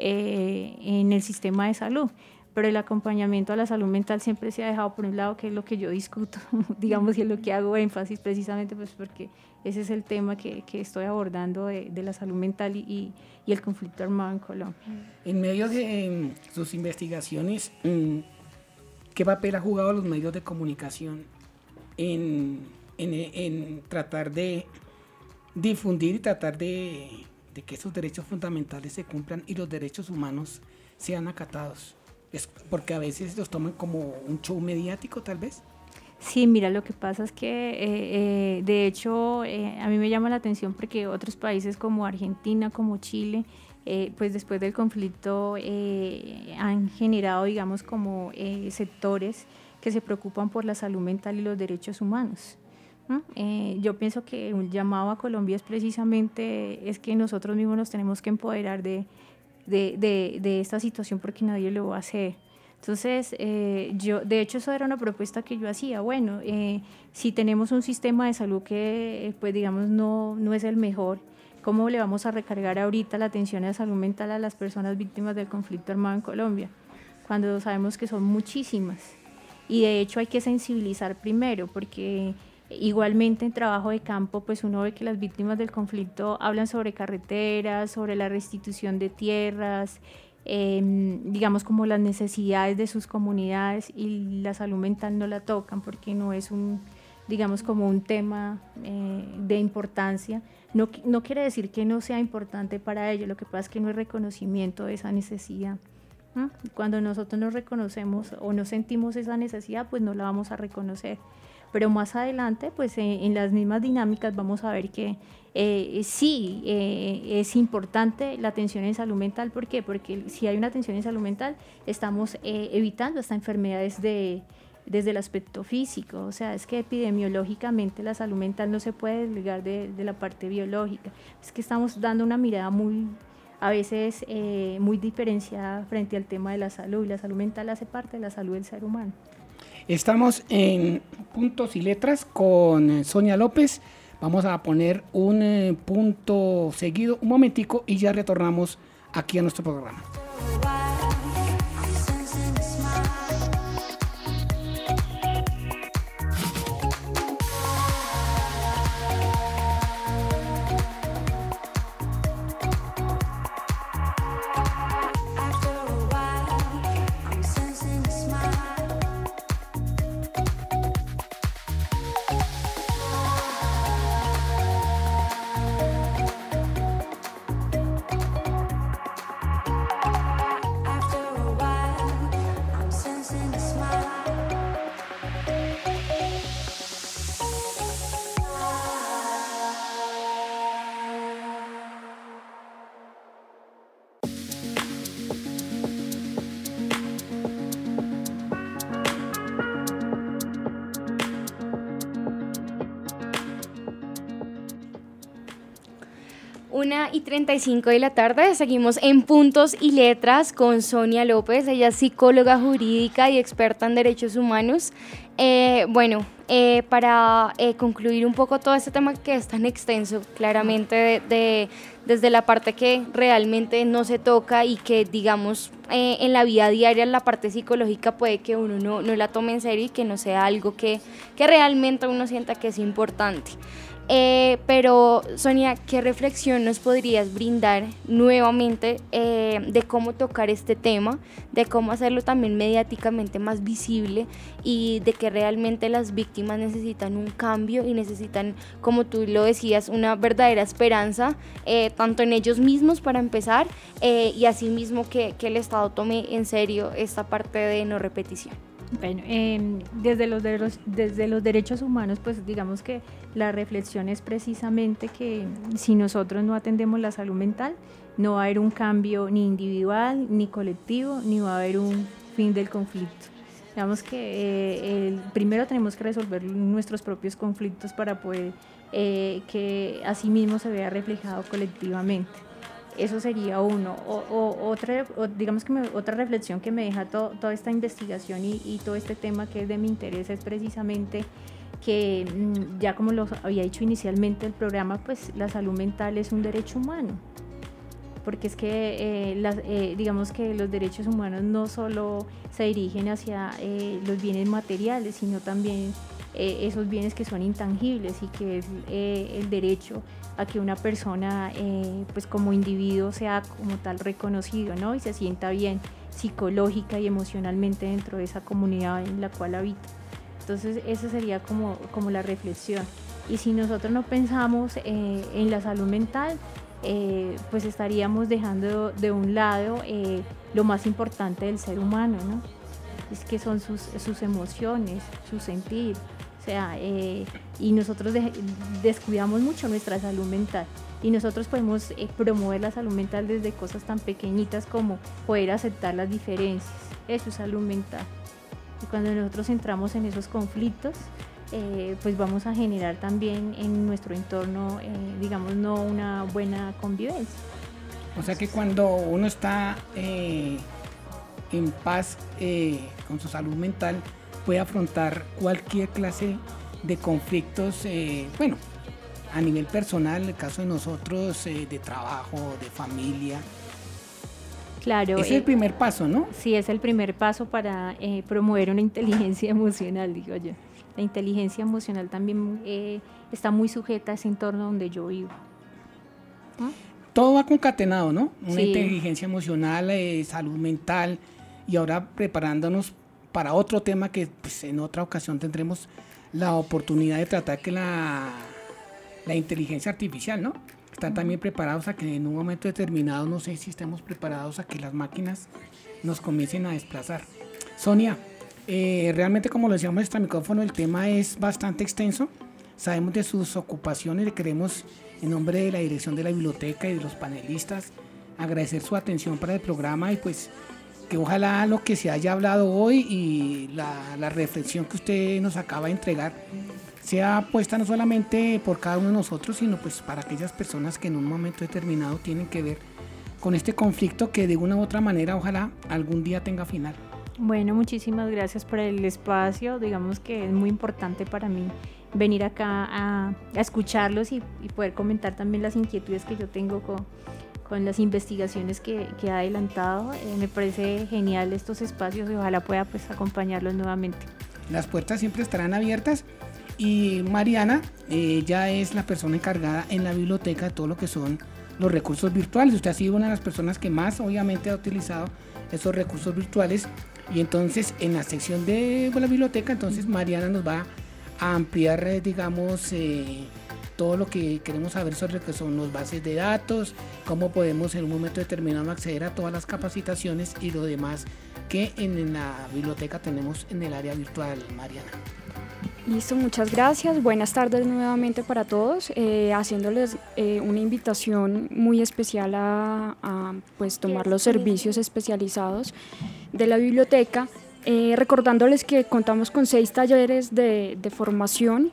Speaker 6: en el sistema de salud. Pero el acompañamiento a la salud mental siempre se ha dejado por un lado, que es lo que yo discuto, digamos, y es lo que hago énfasis precisamente pues porque ese es el tema que estoy abordando de la salud mental y el conflicto armado en Colombia.
Speaker 4: En medio de sus investigaciones, ¿qué papel ha jugado los medios de comunicación en tratar de difundir y tratar de que esos derechos fundamentales se cumplan y los derechos humanos sean acatados? Es porque a veces los toman como un show mediático, tal vez.
Speaker 6: Sí, mira, lo que pasa es que de hecho a mí me llama la atención porque otros países como Argentina, como Chile, pues después del conflicto han generado, digamos, como sectores que se preocupan por la salud mental y los derechos humanos. Yo pienso que un llamado a Colombia es precisamente es que nosotros mismos nos tenemos que empoderar de esta situación porque nadie lo va a hacer. Entonces, de hecho eso era una propuesta que yo hacía. Bueno, si tenemos un sistema de salud que pues digamos no es el mejor, ¿cómo le vamos a recargar ahorita la atención a la salud mental a las personas víctimas del conflicto armado en Colombia? Cuando sabemos que son muchísimas. Y de hecho hay que sensibilizar primero, porque igualmente en trabajo de campo pues uno ve que las víctimas del conflicto hablan sobre carreteras, sobre la restitución de tierras, digamos como las necesidades de sus comunidades, y la salud mental no la tocan porque no es digamos como un tema de importancia. No quiere decir que no sea importante para ellos, lo que pasa es que no hay reconocimiento de esa necesidad. Cuando nosotros nos reconocemos o no sentimos esa necesidad, pues no la vamos a reconocer. Pero más adelante, pues en las mismas dinámicas vamos a ver que sí es importante la atención en salud mental. ¿Por qué? Porque si hay una atención en salud mental, estamos evitando hasta enfermedades desde el aspecto físico. O sea, es que epidemiológicamente la salud mental no se puede desligar de la parte biológica. Es que estamos dando una mirada a veces muy diferenciada frente al tema de la salud, y la salud mental hace parte de la salud del ser humano.
Speaker 4: Estamos en Puntos y Letras con Sonia López. Vamos a poner un punto seguido, un momentico, y ya retornamos aquí a nuestro programa.
Speaker 5: 1:35 de la tarde, seguimos en Puntos y Letras con Sonia López, ella es psicóloga jurídica y experta en derechos humanos. Para concluir un poco todo este tema que es tan extenso, claramente desde la parte que realmente no se toca y que digamos en la vida diaria la parte psicológica puede que uno no la tome en serio y que no sea algo que realmente uno sienta que es importante. Pero Sonia, ¿qué reflexión nos podrías brindar nuevamente de cómo tocar este tema, de cómo hacerlo también mediáticamente más visible y de que realmente las víctimas necesitan un cambio y necesitan, como tú lo decías, una verdadera esperanza, tanto en ellos mismos para empezar y asimismo que el Estado tome en serio esta parte de no repetición?
Speaker 6: Bueno, desde los derechos humanos, pues digamos que la reflexión es precisamente que si nosotros no atendemos la salud mental, no va a haber un cambio ni individual, ni colectivo, ni va a haber un fin del conflicto. Digamos que primero tenemos que resolver nuestros propios conflictos para poder que así mismo se vea reflejado colectivamente. Eso sería uno. Otra reflexión que me deja toda esta investigación y todo este tema que es de mi interés es precisamente que, ya como lo había dicho inicialmente el programa, pues la salud mental es un derecho humano. Porque es que digamos que los derechos humanos no solo se dirigen hacia los bienes materiales, sino también esos bienes que son intangibles y que es el derecho a que una persona pues como individuo sea como tal reconocido, ¿no? Y se sienta bien psicológica y emocionalmente dentro de esa comunidad en la cual habita. Entonces esa sería como la reflexión. Y si nosotros no pensamos en la salud mental, pues estaríamos dejando de un lado lo más importante del ser humano, ¿no? Es que son sus emociones, su sentir. O sea, y nosotros descuidamos mucho nuestra salud mental y nosotros podemos promover la salud mental desde cosas tan pequeñitas como poder aceptar las diferencias. Eso es salud mental. Y cuando nosotros entramos en esos conflictos, pues vamos a generar también en nuestro entorno, digamos, no una buena convivencia.
Speaker 4: O sea que cuando uno está en paz con su salud mental, puede afrontar cualquier clase de conflictos, a nivel personal, en el caso de nosotros, de trabajo, de familia.
Speaker 6: Claro.
Speaker 4: Es el primer paso, ¿no?
Speaker 6: Sí, es el primer paso para promover una inteligencia emocional, digo yo. La inteligencia emocional también está muy sujeta a ese entorno donde yo vivo. ¿Ah?
Speaker 4: Todo va concatenado, ¿no? Una
Speaker 6: Sí.
Speaker 4: inteligencia emocional, salud mental, y ahora preparándonos para otro tema que pues, en otra ocasión tendremos la oportunidad de tratar, que la inteligencia artificial, ¿no? Están también preparados a que en un momento determinado, no sé si estemos preparados a que las máquinas nos comiencen a desplazar. Sonia, realmente como lo decíamos extra micrófono, el tema es bastante extenso. Sabemos de sus ocupaciones, le queremos en nombre de la dirección de la biblioteca y de los panelistas agradecer su atención para el programa y pues que ojalá lo que se haya hablado hoy y la reflexión que usted nos acaba de entregar sea puesta no solamente por cada uno de nosotros, sino pues para aquellas personas que en un momento determinado tienen que ver con este conflicto que de una u otra manera ojalá algún día tenga final.
Speaker 6: Bueno, muchísimas gracias por el espacio. Digamos que es muy importante para mí venir acá a escucharlos y poder comentar también las inquietudes que yo tengo con las investigaciones que ha adelantado. Me parece genial estos espacios y ojalá pueda pues acompañarlos nuevamente.
Speaker 4: Las puertas siempre estarán abiertas y Mariana ya es la persona encargada en la biblioteca de todo lo que son los recursos virtuales. Usted ha sido una de las personas que más obviamente ha utilizado esos recursos virtuales y entonces en la sección de la biblioteca entonces Mariana nos va a ampliar digamos todo lo que queremos saber sobre lo que son las bases de datos, cómo podemos en un momento determinado acceder a todas las capacitaciones y lo demás que en la biblioteca tenemos en el área virtual, Mariana.
Speaker 7: Listo, muchas gracias. Buenas tardes nuevamente para todos, haciéndoles una invitación muy especial a pues tomar los servicios especializados de la biblioteca, recordándoles que contamos con 6 talleres de formación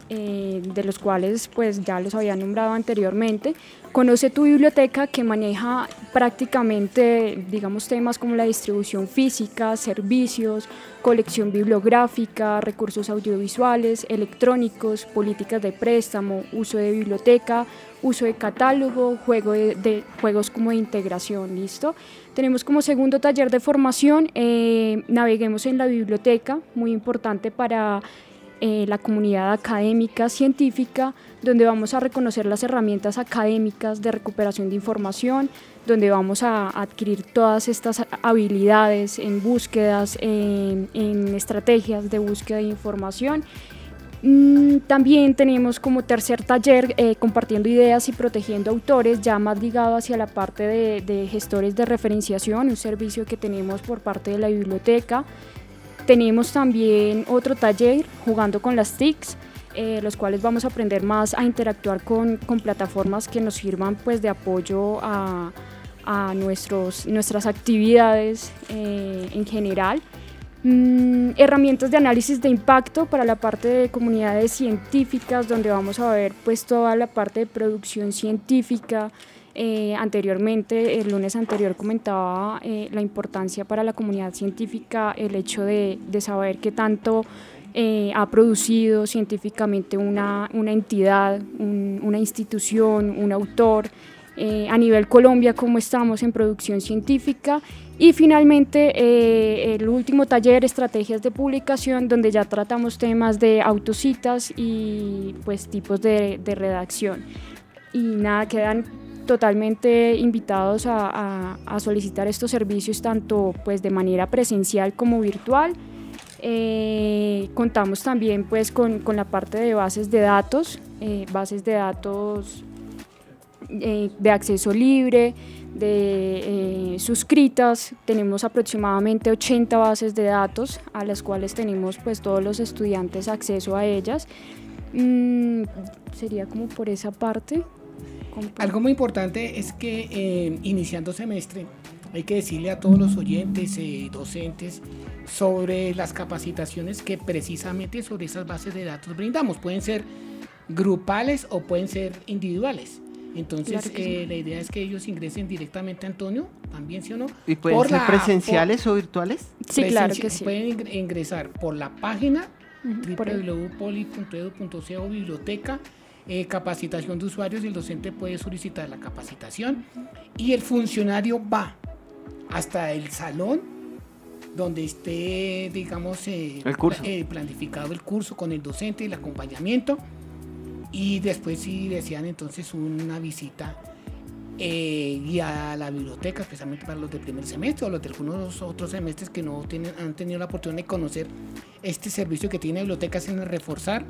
Speaker 7: de los cuales pues ya los había nombrado anteriormente. Conoce tu biblioteca, que maneja prácticamente, digamos, temas como la distribución física, servicios, colección bibliográfica, recursos audiovisuales, electrónicos, políticas de préstamo, uso de biblioteca, uso de catálogo, juegos como de integración, ¿listo? Tenemos como segundo taller de formación, Naveguemos en la biblioteca, muy importante para la comunidad académica, científica, donde vamos a reconocer las herramientas académicas de recuperación de información, donde vamos a adquirir todas estas habilidades en búsquedas, en estrategias de búsqueda de información. También tenemos como tercer taller compartiendo ideas y protegiendo autores, ya más ligado hacia la parte de gestores de referenciación, un servicio que tenemos por parte de la biblioteca. Tenemos también otro taller jugando con las TICs, los cuales vamos a aprender más a interactuar con plataformas que nos sirvan pues, de apoyo a nuestras actividades en general. Herramientas de análisis de impacto para la parte de comunidades científicas, donde vamos a ver pues, toda la parte de producción científica. Anteriormente, el lunes anterior comentaba la importancia para la comunidad científica el hecho de saber qué tanto ha producido científicamente una entidad, una institución, un autor. A nivel Colombia, cómo estamos en producción científica. Y finalmente el último taller, estrategias de publicación, donde ya tratamos temas de autocitas y pues tipos de redacción. Y nada, quedan totalmente invitados a solicitar estos servicios tanto pues de manera presencial como virtual. Contamos también pues con la parte de bases de datos de acceso libre, suscritas. Tenemos aproximadamente 80 bases de datos a las cuales tenemos pues todos los estudiantes acceso a ellas. Sería como por esa parte.
Speaker 4: Algo muy importante es que iniciando semestre hay que decirle a todos los oyentes, docentes, sobre las capacitaciones que precisamente sobre esas bases de datos brindamos. Pueden ser grupales o pueden ser individuales. Entonces, claro la idea es que ellos ingresen directamente a Antonio, también, ¿sí o no?
Speaker 3: ¿Y pueden ser presenciales o virtuales?
Speaker 7: Sí, claro que sí.
Speaker 4: Pueden ingresar por la página www.poli.edu.co biblioteca, capacitación de usuarios, y el docente puede solicitar la capacitación y el funcionario va hasta el salón donde esté, digamos,
Speaker 3: el curso.
Speaker 4: Planificado el curso con el docente y el acompañamiento. Y después, si desean entonces una visita guiada a la biblioteca, especialmente para los del primer semestre o los de algunos otros semestres que no han tenido la oportunidad de conocer este servicio que tiene bibliotecas, en reforzar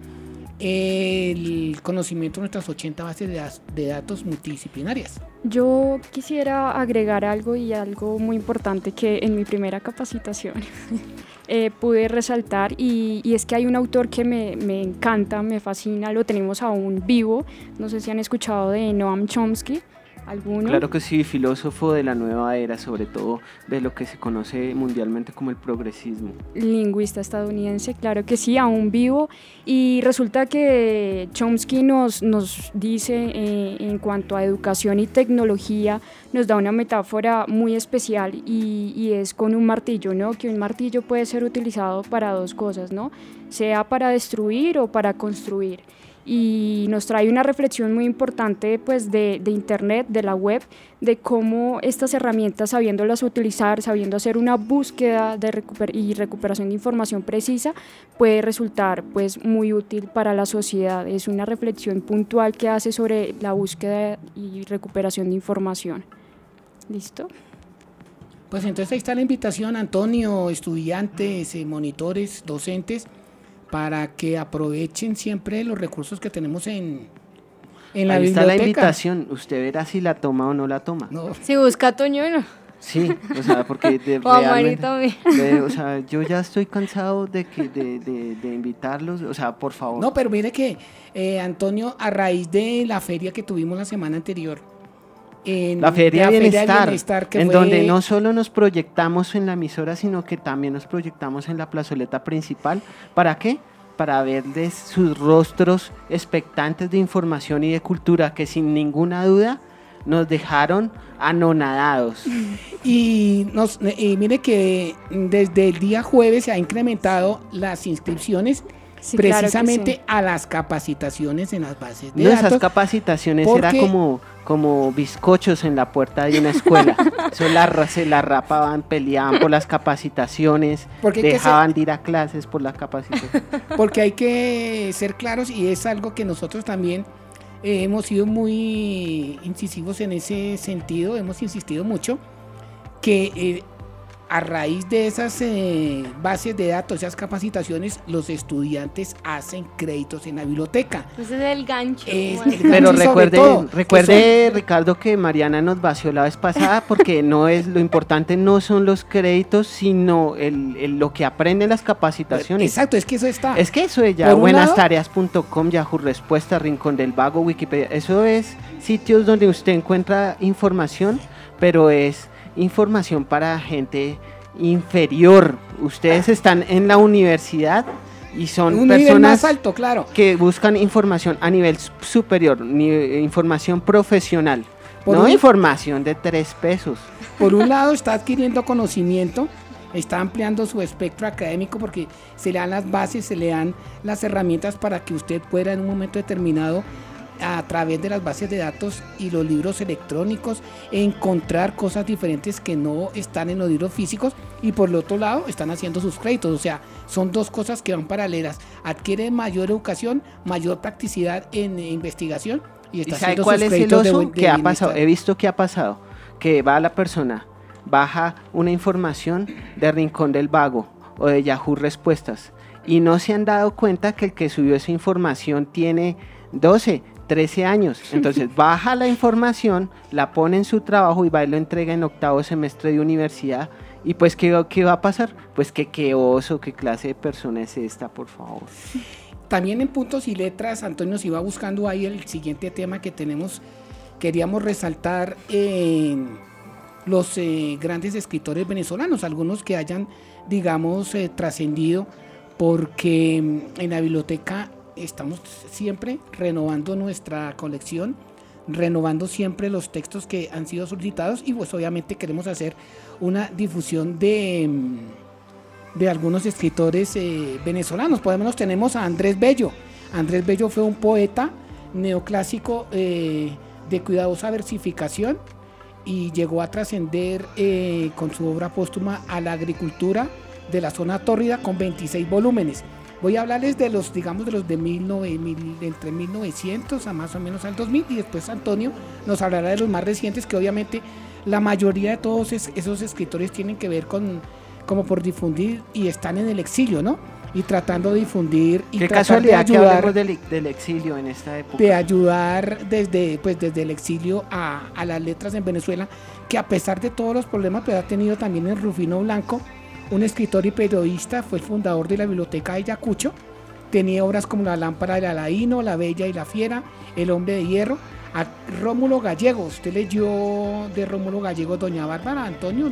Speaker 4: el conocimiento de nuestras 80 bases de datos multidisciplinarias.
Speaker 7: Yo quisiera agregar algo muy importante que en mi primera capacitación pude resaltar, y es que hay un autor que me encanta, me fascina, lo tenemos aún vivo. No sé si han escuchado de Noam Chomsky. ¿Alguno?
Speaker 3: Claro que sí, filósofo de la nueva era, sobre todo de lo que se conoce mundialmente como el progresismo.
Speaker 7: Lingüista estadounidense, claro que sí, aún vivo. Y resulta que Chomsky nos dice, en cuanto a educación y tecnología, nos da una metáfora muy especial, y es con un martillo, ¿no? Que un martillo puede ser utilizado para dos cosas, ¿no? Sea para destruir o para construir. Y nos trae una reflexión muy importante pues de Internet, de la web, de cómo estas herramientas, sabiéndolas utilizar, sabiendo hacer una búsqueda y recuperación de información precisa, puede resultar pues muy útil para la sociedad. Es una reflexión puntual que hace sobre la búsqueda y recuperación de información. ¿Listo?
Speaker 4: Pues entonces ahí está la invitación, Antonio, estudiantes, monitores, docentes, para que aprovechen siempre los recursos que tenemos en la biblioteca.
Speaker 3: Ahí está la invitación, usted verá si la toma o no la toma.
Speaker 4: No.
Speaker 5: Si busca a Toñuelo.
Speaker 3: Sí, o sea, porque o sea, yo ya estoy cansado de invitarlos, o sea, por favor.
Speaker 4: No, pero mire que Antonio, a raíz de la feria que tuvimos la semana anterior,
Speaker 3: la Feria Bienestar, en donde no solo nos proyectamos en la emisora, sino que también nos proyectamos en la plazoleta principal. ¿Para qué? para verles sus rostros expectantes de información y de cultura que sin ninguna duda nos dejaron anonadados.
Speaker 4: Y mire que desde el día jueves se ha incrementado las inscripciones
Speaker 7: Sí, claro que
Speaker 4: precisamente
Speaker 7: sí.
Speaker 4: a las capacitaciones en las bases de
Speaker 3: No,
Speaker 4: datos.
Speaker 3: esas capacitaciones era
Speaker 4: porque-
Speaker 3: como bizcochos en la puerta de una escuela. Eso se la rapaban, peleaban por las capacitaciones,
Speaker 4: Porque hay que
Speaker 3: dejaban de ir a clases por las capacitaciones.
Speaker 4: Porque hay que ser claros y es algo que nosotros también hemos sido muy incisivos en ese sentido, hemos insistido mucho que a raíz de esas bases de datos, esas capacitaciones, los estudiantes hacen créditos en la biblioteca.
Speaker 5: Ese es el gancho.
Speaker 4: Es
Speaker 5: Bueno.
Speaker 4: el
Speaker 3: Pero
Speaker 4: Sí, sobre todo,
Speaker 3: recuerde Ricardo, que Mariana nos vació la vez pasada, porque no es lo importante, no son los créditos, sino lo que aprenden las capacitaciones.
Speaker 4: Exacto, es que eso está.
Speaker 3: Es que eso es ya
Speaker 4: Por un
Speaker 3: buenastareas.com, Yahoo Respuesta, Rincón del Vago, Wikipedia, eso es sitios donde usted encuentra información, pero es información para gente inferior. Ustedes están en la universidad y son
Speaker 4: un nivel
Speaker 3: personas
Speaker 4: más alto, claro.
Speaker 3: que buscan información a nivel superior, información profesional,
Speaker 4: Por
Speaker 3: no
Speaker 4: un-
Speaker 3: información de 3 pesos.
Speaker 4: Por un lado está adquiriendo conocimiento, está ampliando su espectro académico porque se le dan las bases, se le dan las herramientas para que usted pueda en un momento determinado, a través de las bases de datos y los libros electrónicos, encontrar cosas diferentes que no están en los libros físicos, y por el otro lado están haciendo sus créditos. O sea, son dos cosas que van paralelas. Adquiere mayor educación, mayor practicidad en investigación y
Speaker 3: ¿Y
Speaker 4: está
Speaker 3: sabe
Speaker 4: haciendo
Speaker 3: cuál
Speaker 4: sus
Speaker 3: es el
Speaker 4: créditos de
Speaker 3: oso
Speaker 4: buen- de
Speaker 3: que ha
Speaker 4: bienestar.
Speaker 3: pasado? He visto que ha pasado, que va la persona, baja una información de Rincón del Vago o de Yahoo Respuestas y no se han dado cuenta que el que subió esa información tiene 12, 13 años. Entonces baja la información, la pone en su trabajo y va y lo entrega en 8º semestre de universidad. Y pues, ¿qué va a pasar? Pues que qué oso, qué clase de persona es esta, por favor.
Speaker 4: También en Puntos y Letras, Antonio nos iba buscando ahí el siguiente tema que tenemos. Queríamos resaltar los grandes escritores venezolanos, algunos que hayan, digamos, trascendido, porque en la biblioteca estamos siempre renovando nuestra colección, renovando siempre los textos que han sido solicitados, y pues obviamente queremos hacer una difusión de algunos escritores venezolanos. Por lo menos tenemos a Andrés Bello. Andrés Bello fue un poeta neoclásico de cuidadosa versificación y llegó a trascender con su obra póstuma a la agricultura de la zona tórrida con 26 volúmenes. Voy a hablarles de los, digamos, de los de entre 1900 a más o menos al 2000, y después Antonio nos hablará de los más recientes, que obviamente la mayoría de todos esos escritores tienen que ver con, como por difundir, y están en el exilio, ¿no? Y tratando de difundir y
Speaker 3: Qué
Speaker 4: tratar de
Speaker 3: casualidad que
Speaker 4: ayudar,
Speaker 3: hablemos del exilio en esta época.
Speaker 4: de ayudar desde el exilio a las letras en Venezuela, que a pesar de todos los problemas, pues ha tenido también el Rufino Blanco, un escritor y periodista, fue el fundador de la Biblioteca de Ayacucho, tenía obras como La Lámpara del Aladino, La Bella y la Fiera, El Hombre de Hierro. A Rómulo Gallego, usted leyó de Rómulo Gallego Doña Bárbara, Antonio,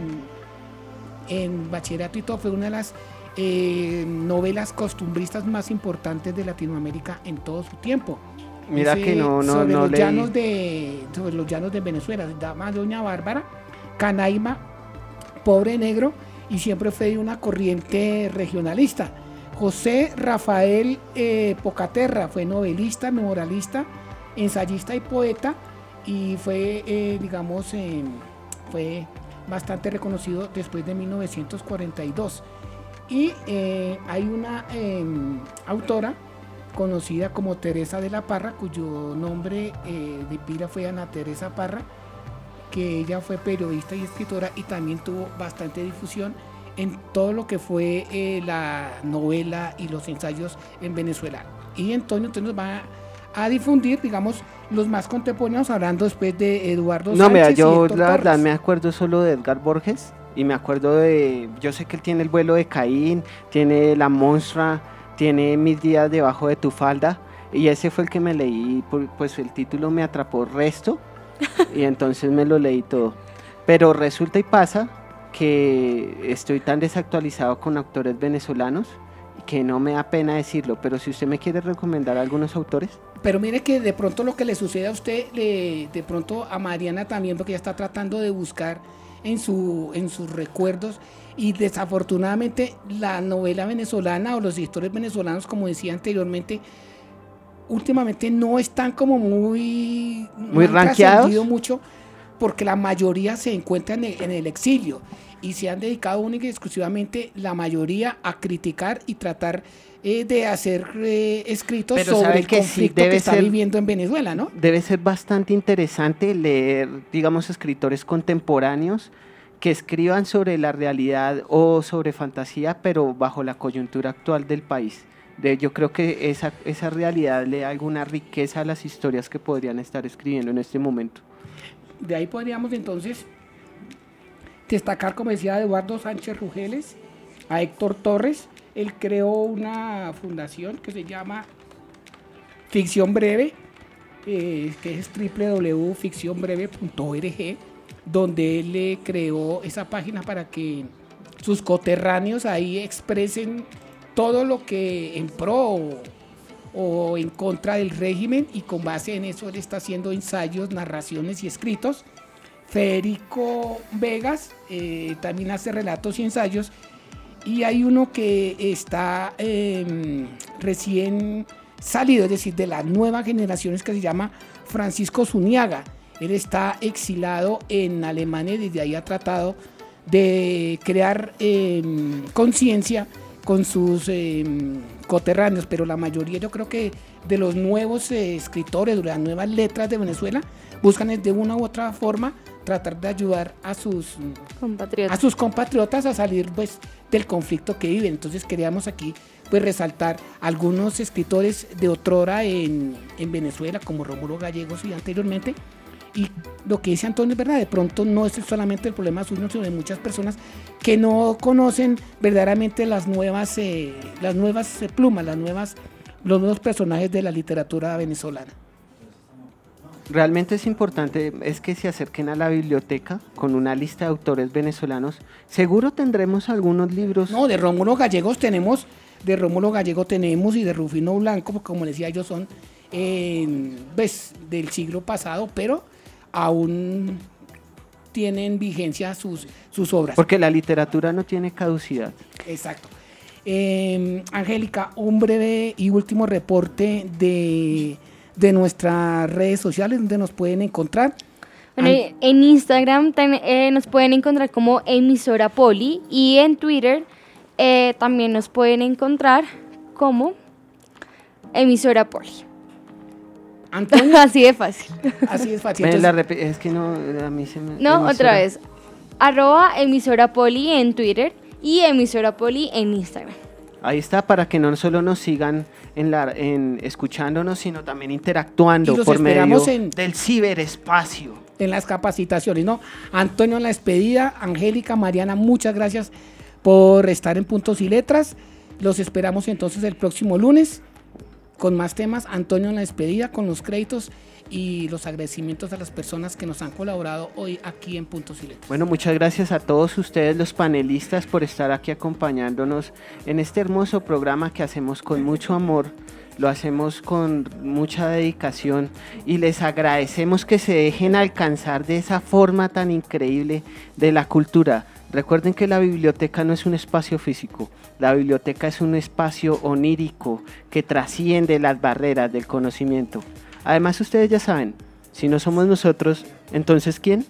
Speaker 4: en bachillerato y todo, fue una de las novelas costumbristas más importantes de Latinoamérica en todo su tiempo.
Speaker 3: Mira que no
Speaker 4: sobre los
Speaker 3: leí.
Speaker 4: sobre los llanos de Venezuela, dama Doña Bárbara, Canaima, Pobre Negro, y siempre fue de una corriente regionalista. José Rafael Pocaterra fue novelista, memorialista, ensayista y poeta, y fue, fue bastante reconocido después de 1942. Y hay una autora conocida como Teresa de la Parra, cuyo nombre de pila fue Ana Teresa Parra, que ella fue periodista y escritora y también tuvo bastante difusión en todo lo que fue la novela y los ensayos en Venezuela. Y entonces nos va a difundir, digamos, los más contemporáneos, hablando después de Eduardo
Speaker 3: No,
Speaker 4: Sánchez
Speaker 3: mira,
Speaker 4: y
Speaker 3: yo
Speaker 4: Héctor
Speaker 3: la verdad
Speaker 4: Torres.
Speaker 3: me acuerdo solo de Edgar Borges y me acuerdo yo sé que él tiene El vuelo de Caín, tiene La Monstra, tiene Mis días debajo de tu falda, y ese fue el que me leí, pues el título me atrapó resto y entonces me lo leí todo. Pero resulta y pasa que estoy tan desactualizado con autores venezolanos que no me da pena decirlo, pero si usted me quiere recomendar algunos autores.
Speaker 4: Pero mire que de pronto lo que le sucede a usted, de pronto a Mariana también, porque ella está tratando de buscar en sus recuerdos, y desafortunadamente la novela venezolana o los escritores venezolanos, como decía anteriormente, últimamente no están como muy
Speaker 3: rankeados
Speaker 4: mucho, porque la mayoría se encuentran en el exilio y se han dedicado única y exclusivamente la mayoría a criticar y tratar de hacer escritos
Speaker 3: pero
Speaker 4: sobre el
Speaker 3: que
Speaker 4: conflicto
Speaker 3: sí,
Speaker 4: que está viviendo en Venezuela, ¿no?
Speaker 3: Debe ser bastante interesante leer, digamos, escritores contemporáneos que escriban sobre la realidad o sobre fantasía, pero bajo la coyuntura actual del país. Yo creo que esa realidad le da alguna riqueza a las historias que podrían estar escribiendo en este momento.
Speaker 4: De ahí podríamos entonces destacar, como decía Eduardo Sánchez Rugeles, a Héctor Torres. Él creó una fundación que se llama Ficción Breve, que es www.ficcionbreve.org, donde él le creó esa página para que sus coterráneos ahí expresen todo lo que en pro o en contra del régimen, y con base en eso él está haciendo ensayos, narraciones y escritos. Federico Vegas también hace relatos y ensayos, y hay uno que está recién salido, es decir, de las nuevas generaciones, que se llama Francisco Zuniaga. Él está exilado en Alemania y desde ahí ha tratado de crear conciencia con sus coterráneos, pero la mayoría, yo creo que de los nuevos escritores, de las nuevas letras de Venezuela, buscan de una u otra forma tratar de ayudar a sus compatriotas a salir pues del conflicto que viven. Entonces queríamos aquí pues resaltar algunos escritores de otrora en Venezuela, como Rómulo Gallegos y anteriormente. Y lo que dice Antonio es verdad, de pronto no es solamente el problema suyo, sino de muchas personas que no conocen verdaderamente las nuevas plumas, los nuevos personajes de la literatura venezolana.
Speaker 3: Realmente es importante es que se acerquen a la biblioteca con una lista de autores venezolanos. Seguro tendremos algunos libros.
Speaker 4: No, de Rómulo Gallegos tenemos y de Rufino Blanco, porque como les decía, ellos son del siglo pasado, pero aún tienen vigencia sus obras.
Speaker 3: Porque la literatura no tiene caducidad.
Speaker 4: Exacto. Angélica, un breve y último reporte de nuestras redes sociales, donde nos pueden encontrar.
Speaker 5: Bueno, en Instagram nos pueden encontrar como Emisora Poli, y en Twitter también nos pueden encontrar como Emisora Poli.
Speaker 4: Antonio.
Speaker 5: Así de fácil.
Speaker 4: Así es fácil.
Speaker 3: Es que no, a mí se me...
Speaker 5: No, otra vez. @Emisora Poli en Twitter y Emisora Poli en Instagram.
Speaker 3: Ahí está, para que no solo nos sigan escuchándonos, sino también interactuando por medio del ciberespacio.
Speaker 4: En las capacitaciones, ¿no? Antonio en la despedida, Angélica, Mariana, muchas gracias por estar en Puntos y Letras. Los esperamos entonces el próximo lunes con más temas. Antonio en la despedida, con los créditos y los agradecimientos a las personas que nos han colaborado hoy aquí en Puntos y Letras.
Speaker 3: Bueno, muchas gracias a todos ustedes, los panelistas, por estar aquí acompañándonos en este hermoso programa que hacemos con mucho amor, lo hacemos con mucha dedicación, y les agradecemos que se dejen alcanzar de esa forma tan increíble de la cultura. Recuerden que la biblioteca no es un espacio físico, la biblioteca es un espacio onírico que trasciende las barreras del conocimiento. Además, ustedes ya saben, si no somos nosotros, entonces ¿quién?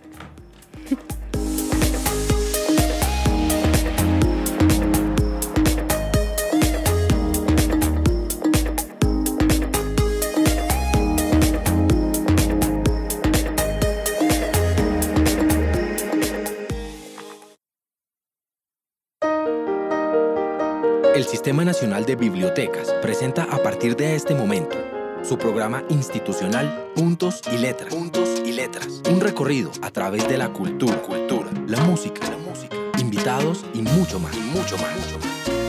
Speaker 2: El Sistema Nacional de Bibliotecas presenta a partir de este momento su programa institucional Puntos y Letras. Puntos y Letras. Un recorrido a través de la cultura, la música, invitados y mucho más.